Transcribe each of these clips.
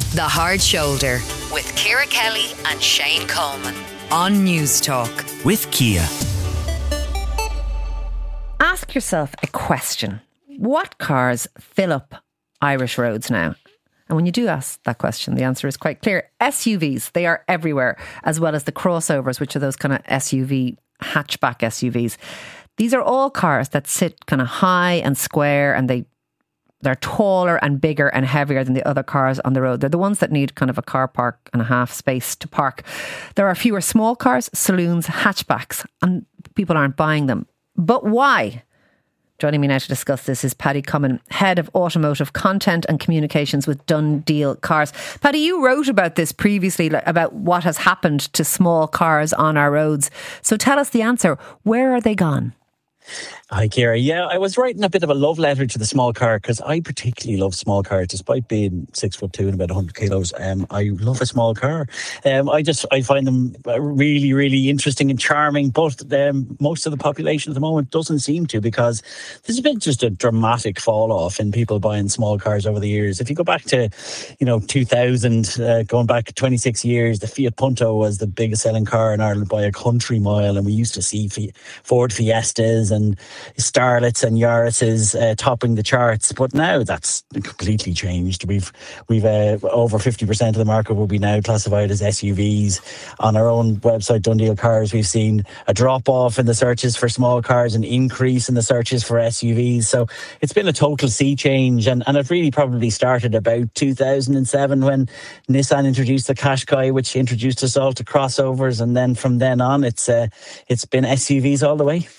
The Hard Shoulder with Ciara Kelly and Shane Coleman on News Talk. With Kia. Ask yourself a question. What cars fill up Irish roads now? And when you do ask that question, the answer is quite clear. SUVs, they are everywhere, as well as the crossovers, which are those kind of hatchback SUVs. These are all cars that sit kind of high and square, and they're taller and bigger and heavier than the other cars on the road. They're the ones that need kind of a car park and a half space to park. There are fewer small cars, saloons, hatchbacks, and people aren't buying them. But why? Joining me now to discuss this is Paddy Cummin, Head of Automotive Content and Communications with DoneDeal Cars. Paddy, you wrote about this previously, about what has happened to small cars on our roads. So tell us the answer. Where are they gone? Hi, Ciara. Yeah, I was writing a bit of a love letter to the small car because I particularly love small cars, despite being 6'2" and about 100 kilos. I love a small car. I find them really, really interesting and charming. But most of the population at the moment doesn't seem to, because there's been just a dramatic fall off in people buying small cars over the years. If you go back to, 2000, going back 26 years, the Fiat Punto was the biggest selling car in Ireland by a country mile, and we used to see Ford Fiestas and Starlets and Yaris's topping the charts. But now that's completely changed. We've over 50% of the market will be now classified as SUVs. On our own website, DoneDeal Cars, we've seen a drop off in the searches for small cars, an increase in the searches for SUVs. So it's been a total sea change, and it really probably started about 2007 when Nissan introduced the Qashqai, which introduced us all to crossovers, and then from then on it's been SUVs all the way.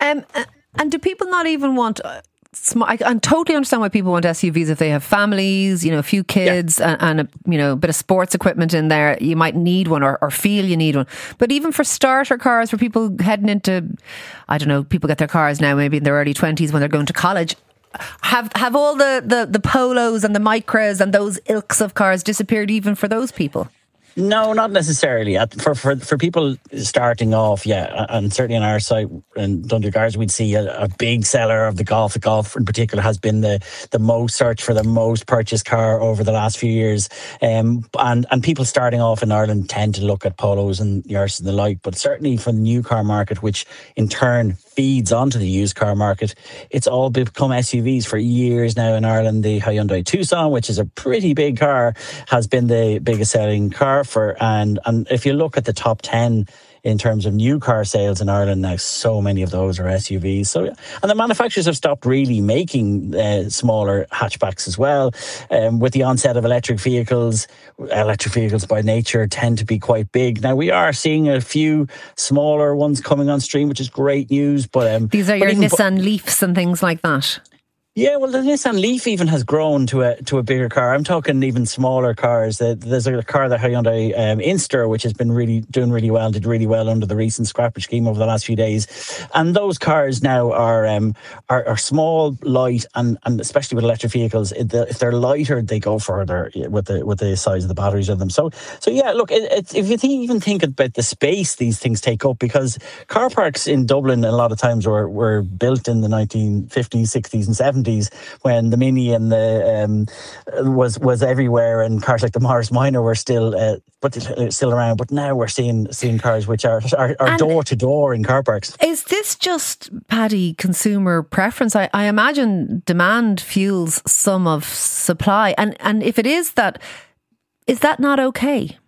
And do people not even want... I totally understand why people want SUVs if they have families, a few kids, and a bit of sports equipment in there. You might need one or feel you need one. But even for starter cars, for people heading into, people get their cars now maybe in their early 20s when they're going to college. Have all the Polos and the Micras and those ilks of cars disappeared even for those people? No, not necessarily. For people starting off, and certainly on our site in DoneDeal Cars, we'd see a big seller of the Golf. The Golf in particular has been the most search for the most purchased car over the last few years. And people starting off in Ireland tend to look at Polos and Yaris and the like. But certainly for the new car market, which in turn feeds onto the used car market, it's all become SUVs for years now in Ireland. The Hyundai Tucson, which is a pretty big car, has been the biggest selling car and if you look at the top 10 in terms of new car sales in Ireland now, so many of those are SUVs. So, and the manufacturers have stopped really making smaller hatchbacks as well. With the onset of electric vehicles by nature tend to be quite big. Now we are seeing a few smaller ones coming on stream, which is great news. But these are your Nissan Leafs and things like that. Yeah, well, the Nissan Leaf even has grown to a bigger car. I'm talking even smaller cars. There's a car, the Hyundai Inster, which has been doing really well, did really well under the recent scrappage scheme over the last few days. And those cars now are small, light, and especially with electric vehicles, if they're lighter, they go further with the size of the batteries of them. So yeah, look, if you even think about the space these things take up, because car parks in Dublin a lot of times were built in the 1950s, 60s, and 70s. When the Mini and the was everywhere, and cars like the Morris Minor were still around. But now we're seeing cars which are door to door in car parks. Is this just, Paddy, consumer preference? I imagine demand fuels some of supply, and if it is that not okay?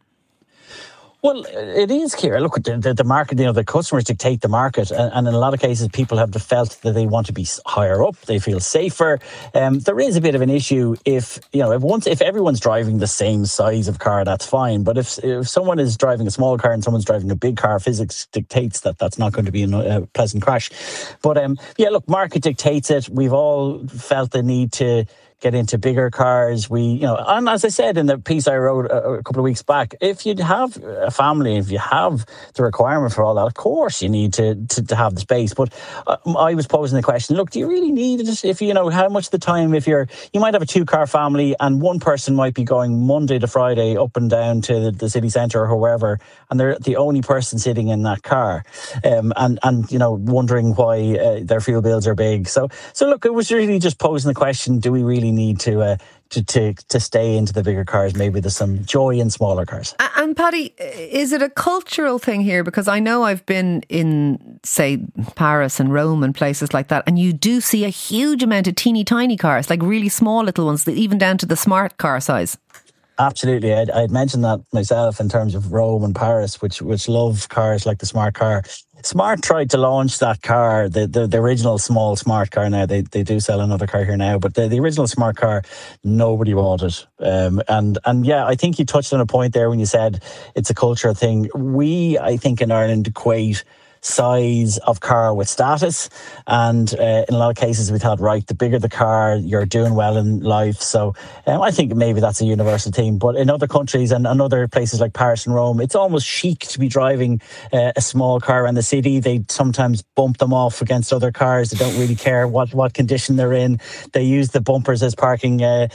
Well, it is, Ciara. Look, the market, the customers dictate the market. And in a lot of cases, people have felt that they want to be higher up. They feel safer. There is a bit of an issue if everyone's driving the same size of car, that's fine. But if someone is driving a small car and someone's driving a big car, physics dictates that that's not going to be a pleasant crash. But look, market dictates it. We've all felt the need to get into bigger cars. And as I said in the piece I wrote a couple of weeks back, if you have a family, if you have the requirement for all that, of course you need to have the space. But I was posing the question, look, do you really need it? If how much of the time, if you might have a 2-car family and one person might be going Monday to Friday up and down to the city centre or wherever, and they're the only person sitting in that car, and wondering why their fuel bills are big. So look, it was really just posing the question, do we really need to to stay into the bigger cars. Maybe there's some joy in smaller cars. And Paddy, is it a cultural thing here? Because I know I've been in, say, Paris and Rome and places like that, and you do see a huge amount of teeny tiny cars, like really small little ones, even down to the smart car size. Absolutely. I'd mentioned that myself in terms of Rome and Paris, which love cars like the smart car. Smart tried to launch that car, the original small smart car. Now they do sell another car here now, but the original smart car, nobody bought it. And yeah, I think you touched on a point there when you said it's a cultural thing. We, I think, in Ireland equate size of car with status, and in a lot of cases we thought, right, the bigger the car, you're doing well in life. So I think maybe that's a universal theme, but in other countries and other places like Paris and Rome, it's almost chic to be driving a small car in the city. They sometimes bump them off against other cars. They don't really care what condition they're in. They use the bumpers as parking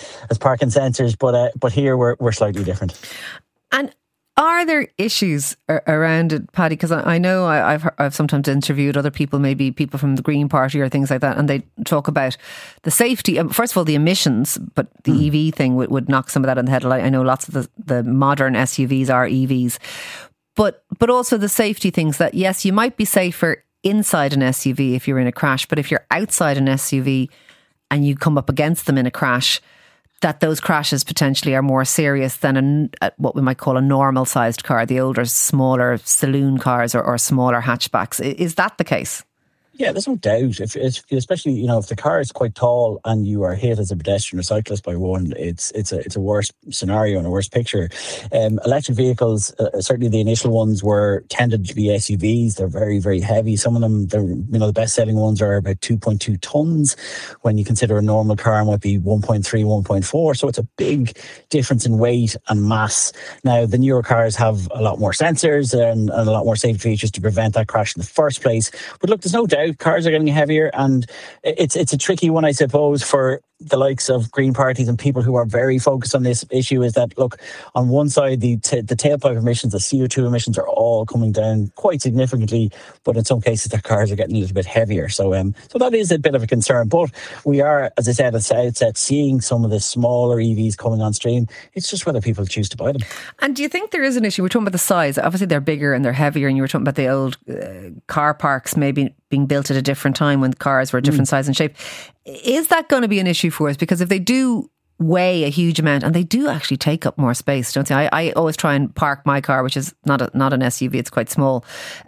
sensors, but here we're slightly different. And are there issues around it, Paddy? Because I know I've sometimes interviewed other people, maybe people from the Green Party or things like that, and they talk about the safety. First of all, the emissions, but the EV thing would knock some of that on the head. I know lots of the modern SUVs are EVs, but also the safety things that, yes, you might be safer inside an SUV if you're in a crash, but if you're outside an SUV and you come up against them in a crash, that those crashes potentially are more serious than what we might call a normal sized car, the older, smaller saloon cars or smaller hatchbacks. Is that the case? Yeah, there's no doubt. Especially, if the car is quite tall and you are hit as a pedestrian or cyclist by one, it's a worse scenario and a worse picture. Electric vehicles, certainly the initial ones tended to be SUVs. They're very, very heavy. Some of them, the best selling ones are about 2.2 tons. When you consider a normal car might be 1.3, 1.4. So it's a big difference in weight and mass. Now, the newer cars have a lot more sensors and a lot more safety features to prevent that crash in the first place. But look, there's no doubt cars are getting heavier, and it's a tricky one, I suppose, for the likes of Green Parties and people who are very focused on this issue. Is that, look, on one side the tailpipe emissions, the CO2 emissions are all coming down quite significantly, but in some cases the cars are getting a little bit heavier. So that is a bit of a concern. But we are, as I said, at the outset, seeing some of the smaller EVs coming on stream. It's just whether people choose to buy them. And do you think there is an issue? We're talking about the size. Obviously they're bigger and they're heavier, and you were talking about the old car parks maybe being built at a different time when cars were a different size and shape. Is that going to be an issue for us? Because if they do weigh a huge amount, and they do actually take up more space, don't they? I always try and park my car, which is not an SUV, it's quite small.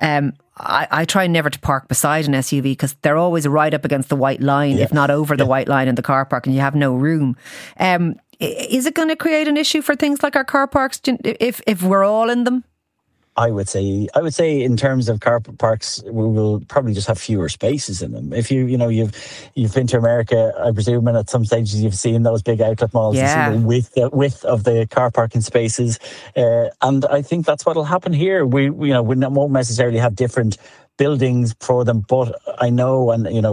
I try never to park beside an SUV because they're always right up against the white line, if not over the white line in the car park, and you have no room. Is it going to create an issue for things like our car parks if we're all in them? I would say in terms of car parks, we will probably just have fewer spaces in them. If you've been to America, I presume, and at some stages you've seen those big outlet malls. Yeah. You see the width of the car parking spaces, and I think that's what'll happen here. We won't necessarily have different buildings for them, but I know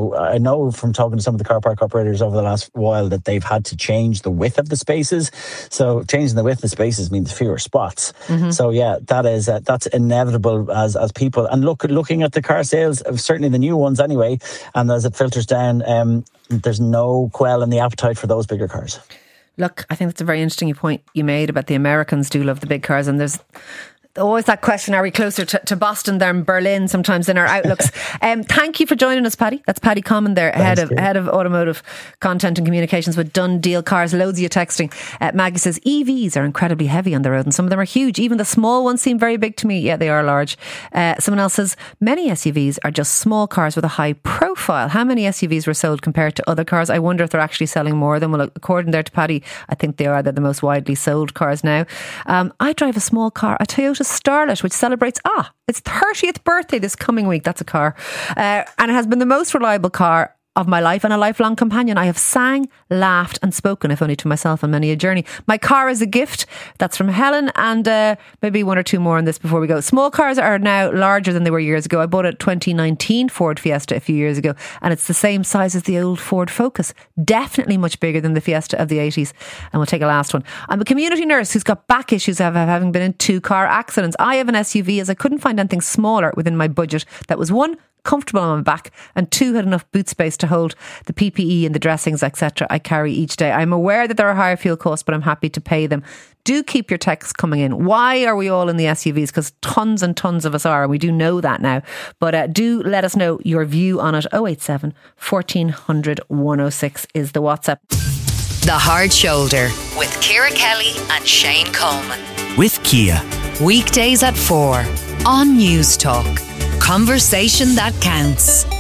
from talking to some of the car park operators over the last while that they've had to change the width of the spaces. So changing the width of the spaces means fewer spots. Mm-hmm. So yeah, that's inevitable as people. And looking at the car sales, certainly the new ones anyway, and as it filters down, there's no quell in the appetite for those bigger cars. Look, I think that's a very interesting point you made about the Americans do love the big cars, and there's always that question, are we closer to Boston than Berlin sometimes in our outlooks? Thank you for joining us, Paddy. That's Paddy Comyn there, head of automotive content and communications with Done Deal Cars. Loads of you texting. Maggie says EVs are incredibly heavy on the road and some of them are huge. Even the small ones seem very big to me. Yeah, they are large. Someone else says many SUVs are just small cars with a high profile. How many SUVs were sold compared to other cars? I wonder if they're actually selling more of them. Well, according there to Paddy, I think they're the most widely sold cars now. I drive a small car, a Toyota Starlet, which celebrates its 30th birthday this coming week. That's a car, and it has been the most reliable car of my life and a lifelong companion. I have sang, laughed and spoken, if only to myself, on many a journey. My car is a gift. That's from Helen, and maybe one or two more on this before we go. Small cars are now larger than they were years ago. I bought a 2019 Ford Fiesta a few years ago, and it's the same size as the old Ford Focus. Definitely much bigger than the Fiesta of the 80s. And we'll take a last one. I'm a community nurse who's got back issues having been in 2 car accidents. I have an SUV as I couldn't find anything smaller within my budget that was one, comfortable on my back, and 2 had enough boot space to hold the PPE and the dressings, etc. I carry each day. I'm aware that there are higher fuel costs, but I'm happy to pay them. Do keep your texts coming in. Why are we all in the SUVs? Because tons and tons of us are, and we do know that now. But do let us know your view on it. 087 1400 106 is the WhatsApp. The Hard Shoulder with Ciara Kelly and Shane Coleman. With Kia. Weekdays at 4 on News Talk. Conversation that counts.